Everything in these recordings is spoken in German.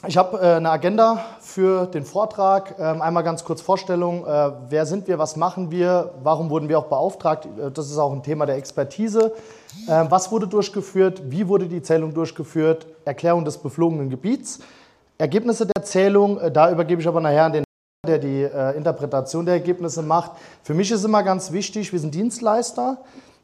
Ich habe eine Agenda für den Vortrag. Einmal ganz kurz Vorstellung. Wer sind wir, was machen wir, warum wurden wir auch beauftragt? Das ist auch ein Thema der Expertise. Was wurde durchgeführt, wie wurde die Zählung durchgeführt? Erklärung des beflogenen Gebiets. Ergebnisse der Zählung, da übergebe ich aber nachher an den, der die Interpretation der Ergebnisse macht. Für mich ist immer ganz wichtig, wir sind Dienstleister.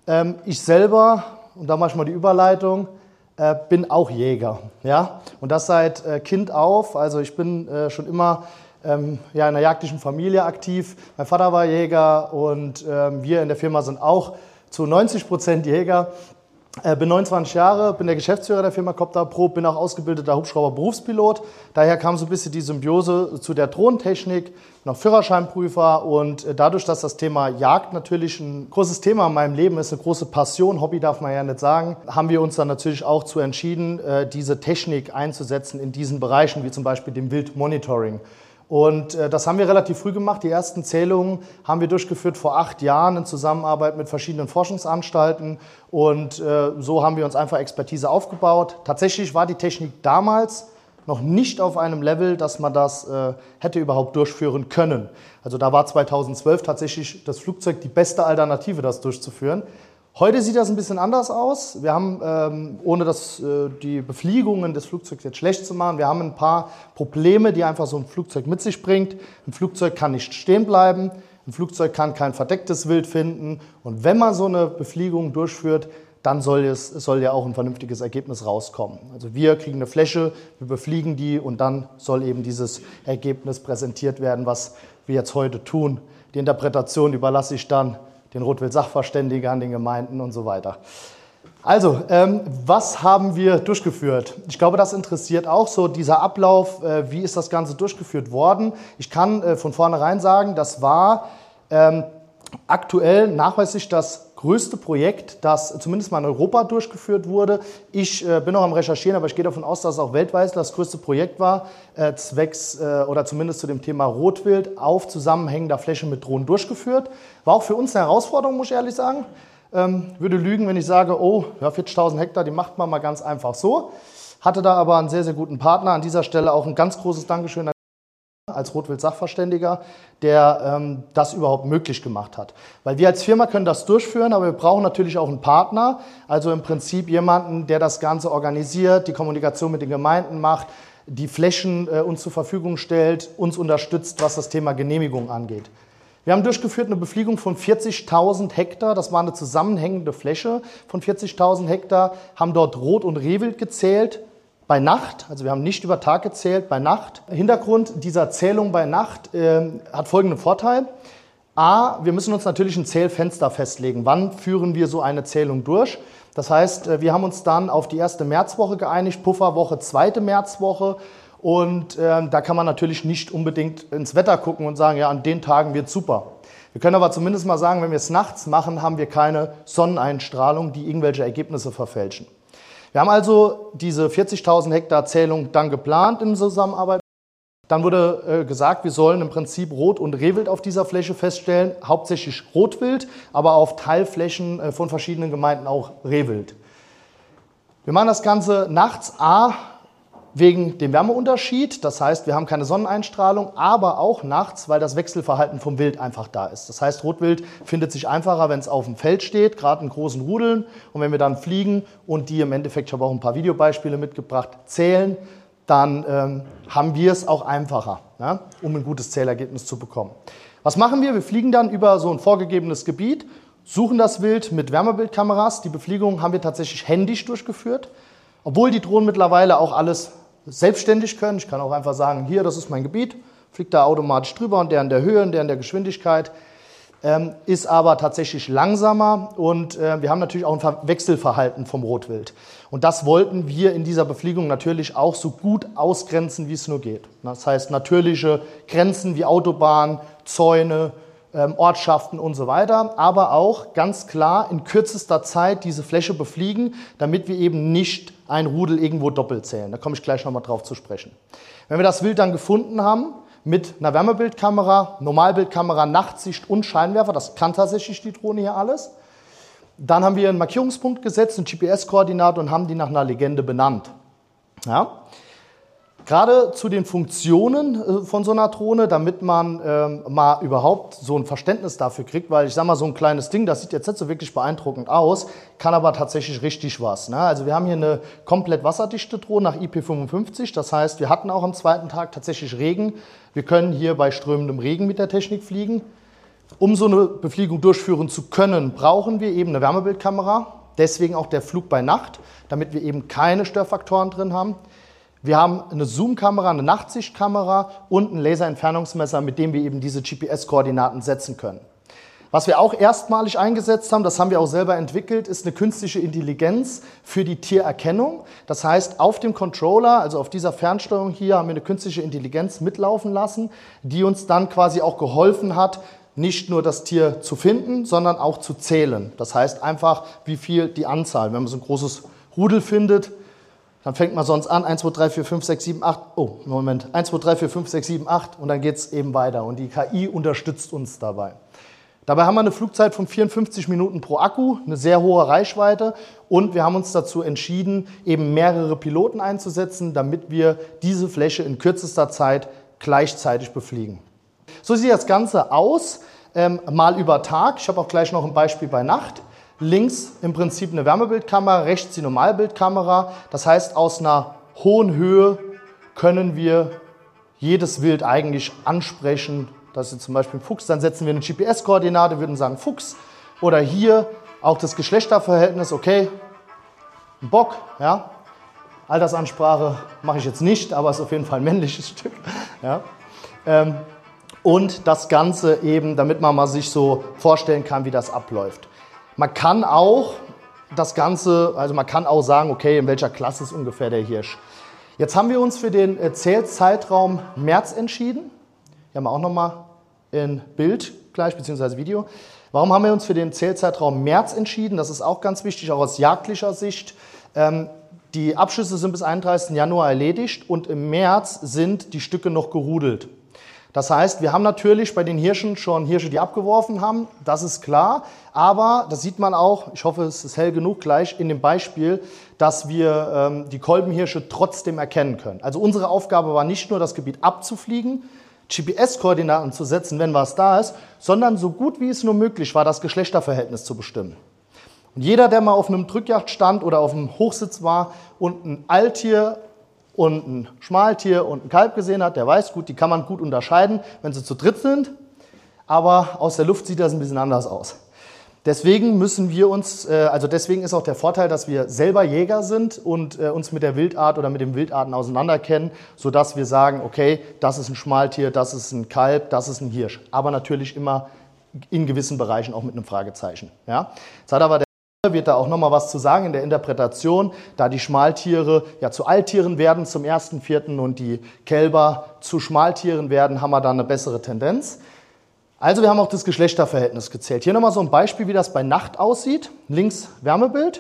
Ich selber, und da mache ich mal die Überleitung, bin auch Jäger, ja, und das seit Kind auf. Also ich bin schon immer in einer jagdlichen Familie aktiv. Mein Vater war Jäger und wir in der Firma sind auch zu 90% Jäger. Bin 29 Jahre, bin der Geschäftsführer der Firma Copter Pro, bin auch ausgebildeter Hubschrauber-Berufspilot. Daher kam so ein bisschen die Symbiose zu der Drohnentechnik, noch Führerscheinprüfer und dadurch, dass das Thema Jagd natürlich ein großes Thema in meinem Leben ist, eine große Passion, Hobby darf man ja nicht sagen, haben wir uns dann natürlich auch zu entschieden, diese Technik einzusetzen in diesen Bereichen, wie zum Beispiel dem Wildmonitoring. Und das haben wir relativ früh gemacht. Die ersten Zählungen haben wir durchgeführt vor 8 Jahren in Zusammenarbeit mit verschiedenen Forschungsanstalten. Und so haben wir uns einfach Expertise aufgebaut. Tatsächlich war die Technik damals noch nicht auf einem Level, dass man das hätte überhaupt durchführen können. Also da war 2012 tatsächlich das Flugzeug die beste Alternative, das durchzuführen. Heute sieht das ein bisschen anders aus. Wir haben, ohne die Befliegungen des Flugzeugs jetzt schlecht zu machen, wir haben ein paar Probleme, die einfach so ein Flugzeug mit sich bringt. Ein Flugzeug kann nicht stehen bleiben, ein Flugzeug kann kein verdecktes Wild finden. Und wenn man so eine Befliegung durchführt, dann soll ja auch ein vernünftiges Ergebnis rauskommen. Also wir kriegen eine Fläche, wir befliegen die und dann soll eben dieses Ergebnis präsentiert werden, was wir jetzt heute tun. Die Interpretation überlasse ich dann den Rotwild-Sachverständigen, an den Gemeinden und so weiter. Also, was haben wir durchgeführt? Ich glaube, das interessiert auch so, dieser Ablauf, wie ist das Ganze durchgeführt worden? Ich kann von vornherein sagen, das war aktuell nachweislich das größte Projekt, das zumindest mal in Europa durchgeführt wurde. Ich bin noch am Recherchieren, aber ich gehe davon aus, dass es auch weltweit das größte Projekt war, zwecks oder zumindest zu dem Thema Rotwild auf zusammenhängender Fläche mit Drohnen durchgeführt. War auch für uns eine Herausforderung, muss ich ehrlich sagen. Würde lügen, wenn ich sage, oh, ja, 40.000 Hektar, die macht man mal ganz einfach so. Hatte da aber einen sehr, sehr guten Partner. An dieser Stelle auch ein ganz großes Dankeschön als Rotwild-Sachverständiger, der das überhaupt möglich gemacht hat. Weil wir als Firma können das durchführen, aber wir brauchen natürlich auch einen Partner, also im Prinzip jemanden, der das Ganze organisiert, die Kommunikation mit den Gemeinden macht, die Flächen uns zur Verfügung stellt, uns unterstützt, was das Thema Genehmigung angeht. Wir haben durchgeführt eine Befliegung von 40.000 Hektar, das war eine zusammenhängende Fläche von 40.000 Hektar, haben dort Rot- und Rehwild gezählt, bei Nacht, also wir haben nicht über Tag gezählt, bei Nacht. Hintergrund dieser Zählung bei Nacht hat folgenden Vorteil. A, wir müssen uns natürlich ein Zählfenster festlegen. Wann führen wir so eine Zählung durch? Das heißt, wir haben uns dann auf die erste Märzwoche geeinigt, Pufferwoche, zweite Märzwoche. Und da kann man natürlich nicht unbedingt ins Wetter gucken und sagen, ja, an den Tagen wird super. Wir können aber zumindest mal sagen, wenn wir es nachts machen, haben wir keine Sonneneinstrahlung, die irgendwelche Ergebnisse verfälschen. Wir haben also diese 40.000 Hektar Zählung dann geplant in Zusammenarbeit. Dann wurde gesagt, wir sollen im Prinzip Rot- und Rehwild auf dieser Fläche feststellen, hauptsächlich Rotwild, aber auf Teilflächen von verschiedenen Gemeinden auch Rehwild. Wir machen das Ganze nachts, wegen dem Wärmeunterschied, das heißt, wir haben keine Sonneneinstrahlung, aber auch nachts, weil das Wechselverhalten vom Wild einfach da ist. Das heißt, Rotwild findet sich einfacher, wenn es auf dem Feld steht, gerade in großen Rudeln. Und wenn wir dann fliegen und die im Endeffekt, ich habe auch ein paar Videobeispiele mitgebracht, zählen, dann haben wir es auch einfacher, ja, um ein gutes Zählergebnis zu bekommen. Was machen wir? Wir fliegen dann über so ein vorgegebenes Gebiet, suchen das Wild mit Wärmebildkameras. Die Befliegung haben wir tatsächlich händisch durchgeführt, obwohl die Drohnen mittlerweile auch alles selbstständig können. Ich kann auch einfach sagen, hier, das ist mein Gebiet, fliegt da automatisch drüber und der in der Höhe und der in der Geschwindigkeit, ist aber tatsächlich langsamer und wir haben natürlich auch ein Wechselverhalten vom Rotwild. Und das wollten wir in dieser Befliegung natürlich auch so gut ausgrenzen, wie es nur geht. Das heißt, natürliche Grenzen wie Autobahnen, Zäune, Ortschaften und so weiter, aber auch ganz klar in kürzester Zeit diese Fläche befliegen, damit wir eben nicht ein Rudel irgendwo doppelt zählen. Da komme ich gleich nochmal drauf zu sprechen. Wenn wir das Wild dann gefunden haben, mit einer Wärmebildkamera, Normalbildkamera, Nachtsicht und Scheinwerfer, das kann tatsächlich die Drohne hier alles, dann haben wir einen Markierungspunkt gesetzt, eine GPS-Koordinate und haben die nach einer Legende benannt. Ja? Gerade zu den Funktionen von so einer Drohne, damit man mal überhaupt so ein Verständnis dafür kriegt, weil ich sage mal, so ein kleines Ding, das sieht jetzt nicht so wirklich beeindruckend aus, kann aber tatsächlich richtig was. Ne? Also wir haben hier eine komplett wasserdichte Drohne nach IP55, das heißt, wir hatten auch am zweiten Tag tatsächlich Regen. Wir können hier bei strömendem Regen mit der Technik fliegen. Um so eine Befliegung durchführen zu können, brauchen wir eben eine Wärmebildkamera, deswegen auch der Flug bei Nacht, damit wir eben keine Störfaktoren drin haben. Wir haben eine Zoom-Kamera, eine Nachtsichtkamera und ein Laserentfernungsmesser, mit dem wir eben diese GPS-Koordinaten setzen können. Was wir auch erstmalig eingesetzt haben, das haben wir auch selber entwickelt, ist eine künstliche Intelligenz für die Tiererkennung. Das heißt, auf dem Controller, also auf dieser Fernsteuerung hier, haben wir eine künstliche Intelligenz mitlaufen lassen, die uns dann quasi auch geholfen hat, nicht nur das Tier zu finden, sondern auch zu zählen. Das heißt einfach, wie viel die Anzahl. Wenn man so ein großes Rudel findet, dann fängt man sonst an, 1, 2, 3, 4, 5, 6, 7, 8, 1, 2, 3, 4, 5, 6, 7, 8 und dann geht es eben weiter. Und die KI unterstützt uns dabei. Dabei haben wir eine Flugzeit von 54 Minuten pro Akku, eine sehr hohe Reichweite und wir haben uns dazu entschieden, eben mehrere Piloten einzusetzen, damit wir diese Fläche in kürzester Zeit gleichzeitig befliegen. So sieht das Ganze aus, mal über Tag. Ich habe auch gleich noch ein Beispiel bei Nacht. Links im Prinzip eine Wärmebildkamera, rechts die Normalbildkamera. Das heißt, aus einer hohen Höhe können wir jedes Wild eigentlich ansprechen. Das ist jetzt zum Beispiel ein Fuchs, dann setzen wir eine GPS-Koordinate, würden sagen Fuchs. Oder hier auch das Geschlechterverhältnis, okay, ein Bock, ja. Altersansprache mache ich jetzt nicht, aber es ist auf jeden Fall ein männliches Stück. Ja. Und das Ganze eben, damit man mal sich so vorstellen kann, wie das abläuft. Man kann auch das Ganze, also man kann auch sagen, okay, in welcher Klasse ist ungefähr der Hirsch. Jetzt haben wir uns für den Zählzeitraum März entschieden. Hier haben wir auch nochmal in Bild gleich, beziehungsweise Video. Warum haben wir uns für den Zählzeitraum März entschieden? Das ist auch ganz wichtig, auch aus jagdlicher Sicht. Die Abschüsse sind bis 31. Januar erledigt und im März sind die Stücke noch gerudelt. Das heißt, wir haben natürlich bei den Hirschen schon Hirsche, die abgeworfen haben, das ist klar. Aber das sieht man auch, ich hoffe, es ist hell genug gleich in dem Beispiel, dass wir die Kolbenhirsche trotzdem erkennen können. Also unsere Aufgabe war nicht nur, das Gebiet abzufliegen, GPS-Koordinaten zu setzen, wenn was da ist, sondern so gut wie es nur möglich war, das Geschlechterverhältnis zu bestimmen. Und jeder, der mal auf einem Drückjagdstand oder auf einem Hochsitz war und ein Alttier und ein Schmaltier und ein Kalb gesehen hat, der weiß, gut, die kann man gut unterscheiden, wenn sie zu dritt sind, aber aus der Luft sieht das ein bisschen anders aus. Deswegen müssen wir uns, also deswegen ist auch der Vorteil, dass wir selber Jäger sind und uns mit der Wildart oder mit den Wildarten auseinanderkennen, sodass wir sagen, okay, das ist ein Schmaltier, das ist ein Kalb, das ist ein Hirsch. Aber natürlich immer in gewissen Bereichen auch mit einem Fragezeichen. Ja? Jetzt hat aber wird da auch noch mal was zu sagen in der Interpretation, da die Schmaltiere ja zu Alttieren werden zum 1.4. und die Kälber zu Schmaltieren werden, haben wir da eine bessere Tendenz. Also wir haben auch das Geschlechterverhältnis gezählt. Hier nochmal so ein Beispiel, wie das bei Nacht aussieht. Links Wärmebild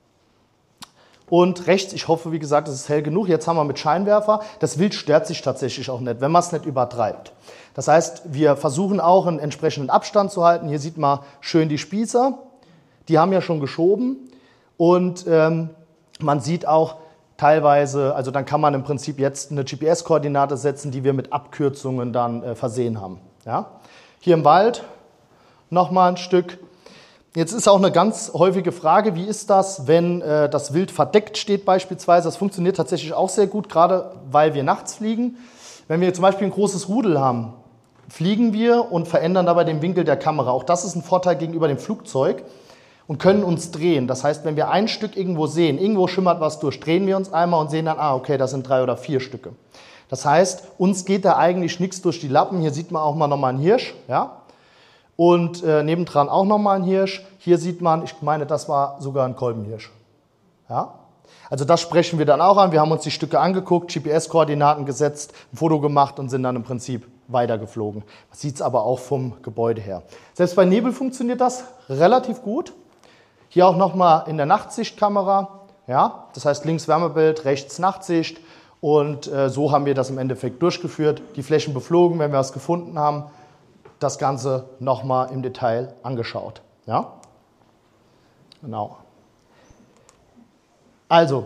und rechts, ich hoffe, wie gesagt, es ist hell genug, jetzt haben wir mit Scheinwerfer. Das Wild stört sich tatsächlich auch nicht, wenn man es nicht übertreibt. Das heißt, wir versuchen auch einen entsprechenden Abstand zu halten. Hier sieht man schön die Spießer. Die haben ja schon geschoben und man sieht auch teilweise, also dann kann man im Prinzip jetzt eine GPS-Koordinate setzen, die wir mit Abkürzungen dann versehen haben. Ja? Hier im Wald nochmal ein Stück. Jetzt ist auch eine ganz häufige Frage, wie ist das, wenn das Wild verdeckt steht beispielsweise. Das funktioniert tatsächlich auch sehr gut, gerade weil wir nachts fliegen. Wenn wir zum Beispiel ein großes Rudel haben, fliegen wir und verändern dabei den Winkel der Kamera. Auch das ist ein Vorteil gegenüber dem Flugzeug. Und können uns drehen. Das heißt, wenn wir ein Stück irgendwo sehen, irgendwo schimmert was durch, drehen wir uns einmal und sehen dann, okay, das sind 3 oder 4 Stücke. Das heißt, uns geht da eigentlich nichts durch die Lappen. Hier sieht man auch mal nochmal einen Hirsch. Ja? Und nebendran auch nochmal einen Hirsch. Hier sieht man, ich meine, das war sogar ein Kolbenhirsch. Ja? Also das sprechen wir dann auch an. Wir haben uns die Stücke angeguckt, GPS-Koordinaten gesetzt, ein Foto gemacht und sind dann im Prinzip weitergeflogen. Man sieht es aber auch vom Gebäude her. Selbst bei Nebel funktioniert das relativ gut. Hier auch nochmal in der Nachtsichtkamera, ja, das heißt links Wärmebild, rechts Nachtsicht und so haben wir das im Endeffekt durchgeführt, die Flächen beflogen, wenn wir was gefunden haben, das Ganze nochmal im Detail angeschaut. Ja? Genau. Also,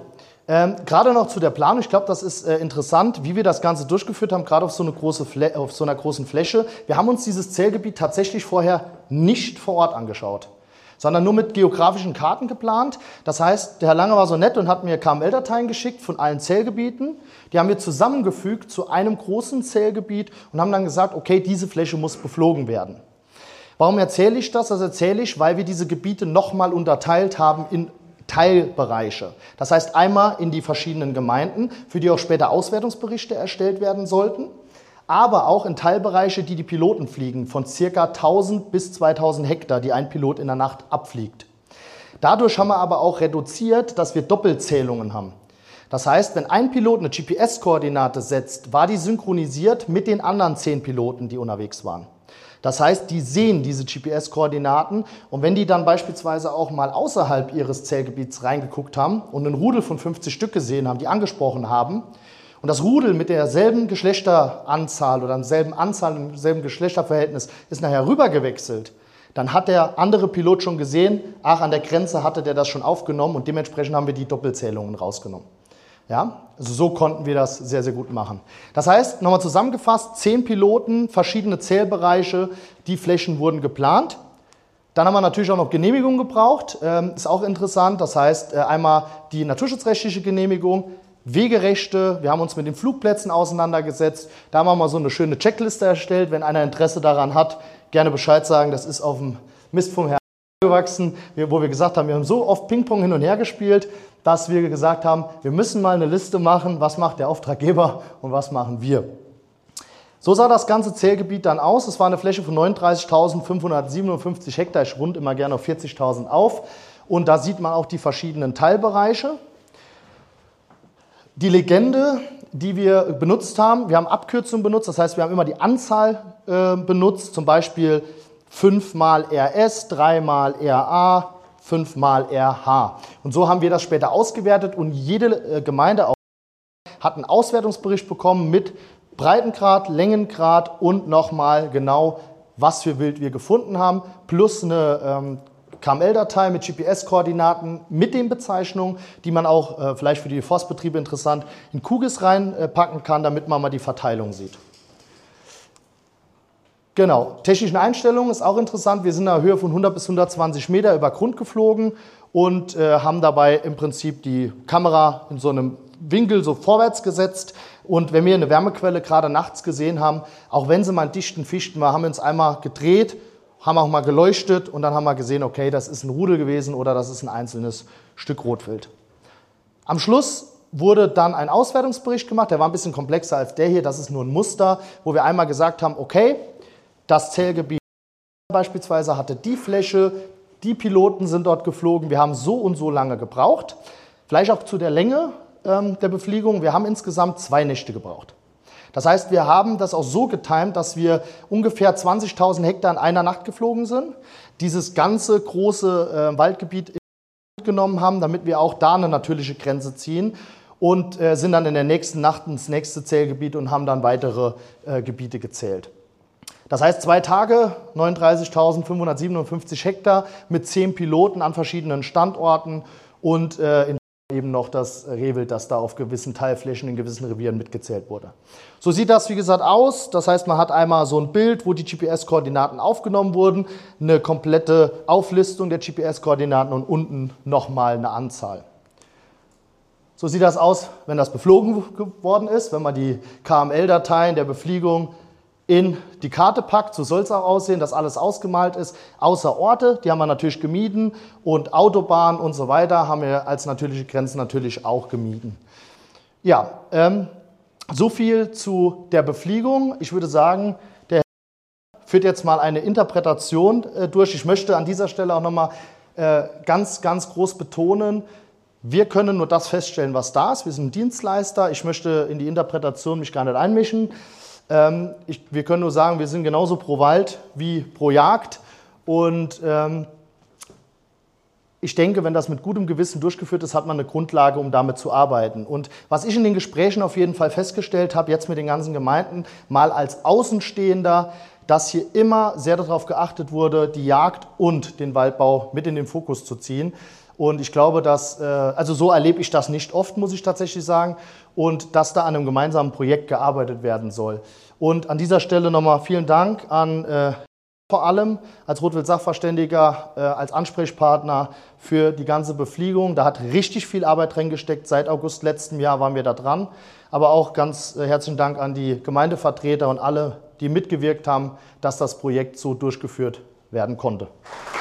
Gerade noch zu der Planung, ich glaube, das ist interessant, wie wir das Ganze durchgeführt haben, gerade auf so einer großen Fläche. Wir haben uns dieses Zählgebiet tatsächlich vorher nicht vor Ort angeschaut, sondern nur mit geografischen Karten geplant. Das heißt, der Herr Lange war so nett und hat mir KML-Dateien geschickt von allen Zählgebieten. Die haben wir zusammengefügt zu einem großen Zählgebiet und haben dann gesagt, okay, diese Fläche muss beflogen werden. Warum erzähle ich das? Das erzähle ich, weil wir diese Gebiete nochmal unterteilt haben in Teilbereiche. Das heißt einmal in die verschiedenen Gemeinden, für die auch später Auswertungsberichte erstellt werden sollten, aber auch in Teilbereiche, die die Piloten fliegen, von ca. 1000 bis 2000 Hektar, die ein Pilot in der Nacht abfliegt. Dadurch haben wir aber auch reduziert, dass wir Doppelzählungen haben. Das heißt, wenn ein Pilot eine GPS-Koordinate setzt, war die synchronisiert mit den anderen 10 Piloten, die unterwegs waren. Das heißt, die sehen diese GPS-Koordinaten und wenn die dann beispielsweise auch mal außerhalb ihres Zählgebiets reingeguckt haben und einen Rudel von 50 Stück gesehen haben, die angesprochen haben und das Rudel mit derselben Geschlechteranzahl oder derselben Anzahl, im selben Geschlechterverhältnis ist nachher rübergewechselt, dann hat der andere Pilot schon gesehen, ach, an der Grenze hatte der das schon aufgenommen und dementsprechend haben wir die Doppelzählungen rausgenommen. Ja, also so konnten wir das sehr, sehr gut machen. Das heißt, nochmal zusammengefasst, 10 Piloten, verschiedene Zählbereiche, die Flächen wurden geplant. Dann haben wir natürlich auch noch Genehmigungen gebraucht, ist auch interessant. Das heißt, einmal die naturschutzrechtliche Genehmigung, Wegerechte, wir haben uns mit den Flugplätzen auseinandergesetzt. Da haben wir mal so eine schöne Checkliste erstellt. Wenn einer Interesse daran hat, gerne Bescheid sagen, das ist auf dem Mist vom Herrn gewachsen, wo wir gesagt haben, wir haben so oft Ping-Pong hin und her gespielt, dass wir gesagt haben, wir müssen mal eine Liste machen, was macht der Auftraggeber und was machen wir. So sah das ganze Zählgebiet dann aus. Es war eine Fläche von 39.557 Hektar. Ich runde immer gerne auf 40.000 auf. Und da sieht man auch die verschiedenen Teilbereiche. Die Legende, die wir benutzt haben, wir haben Abkürzungen benutzt. Das heißt, wir haben immer die Anzahl benutzt, zum Beispiel 5 mal RS, 3 mal RA, 5 mal RH. Und so haben wir das später ausgewertet und jede Gemeinde hat einen Auswertungsbericht bekommen mit Breitengrad, Längengrad und nochmal genau, was für Wild wir gefunden haben, plus eine KML-Datei mit GPS-Koordinaten mit den Bezeichnungen, die man auch vielleicht für die Forstbetriebe interessant in QGIS reinpacken kann, damit man mal die Verteilung sieht. Genau, technischen Einstellungen ist auch interessant. Wir sind in einer Höhe von 100 bis 120 Meter über Grund geflogen und haben dabei im Prinzip die Kamera in so einem Winkel so vorwärts gesetzt. Und wenn wir eine Wärmequelle gerade nachts gesehen haben, auch wenn sie mal in dichten Fichten war, haben wir uns einmal gedreht, haben auch mal geleuchtet und dann haben wir gesehen, okay, das ist ein Rudel gewesen oder das ist ein einzelnes Stück Rotwild. Am Schluss wurde dann ein Auswertungsbericht gemacht, der war ein bisschen komplexer als der hier, das ist nur ein Muster, wo wir einmal gesagt haben, okay, das Zählgebiet beispielsweise hatte die Fläche, die Piloten sind dort geflogen, wir haben so und so lange gebraucht. Vielleicht auch zu der Länge der Befliegung, wir haben insgesamt 2 Nächte gebraucht. Das heißt, wir haben das auch so getimt, dass wir ungefähr 20.000 Hektar in einer Nacht geflogen sind, dieses ganze große Waldgebiet genommen haben, damit wir auch da eine natürliche Grenze ziehen und sind dann in der nächsten Nacht ins nächste Zählgebiet und haben dann weitere Gebiete gezählt. Das heißt, 2 Tage, 39.557 Hektar mit 10 Piloten an verschiedenen Standorten und eben noch das Rehwild, das da auf gewissen Teilflächen in gewissen Revieren mitgezählt wurde. So sieht das, wie gesagt, aus. Das heißt, man hat einmal so ein Bild, wo die GPS-Koordinaten aufgenommen wurden, eine komplette Auflistung der GPS-Koordinaten und unten nochmal eine Anzahl. So sieht das aus, wenn das beflogen geworden ist, wenn man die KML-Dateien der Befliegung in die Karte packt. So soll es auch aussehen, dass alles ausgemalt ist, außer Orte, die haben wir natürlich gemieden und Autobahnen und so weiter haben wir als natürliche Grenzen natürlich auch gemieden. Ja, so viel zu der Befliegung. Ich würde sagen, der Herr führt jetzt mal eine Interpretation durch. Ich möchte an dieser Stelle auch nochmal ganz, ganz groß betonen, wir können nur das feststellen, was da ist. Wir sind Dienstleister. Ich möchte in die Interpretation mich gar nicht einmischen. Wir können nur sagen, wir sind genauso pro Wald wie pro Jagd und ich denke, wenn das mit gutem Gewissen durchgeführt ist, hat man eine Grundlage, um damit zu arbeiten. Und was ich in den Gesprächen auf jeden Fall festgestellt habe, jetzt mit den ganzen Gemeinden, mal als Außenstehender, dass hier immer sehr darauf geachtet wurde, die Jagd und den Waldbau mit in den Fokus zu ziehen. Und ich glaube, dass, also so erlebe ich das nicht oft, muss ich tatsächlich sagen, und dass da an einem gemeinsamen Projekt gearbeitet werden soll. Und an dieser Stelle nochmal vielen Dank an vor allem als Rotwild-Sachverständiger, als Ansprechpartner für die ganze Befliegung. Da hat richtig viel Arbeit drin gesteckt. Seit August letzten Jahr waren wir da dran. Aber auch ganz herzlichen Dank an die Gemeindevertreter und alle, die mitgewirkt haben, dass das Projekt so durchgeführt werden konnte.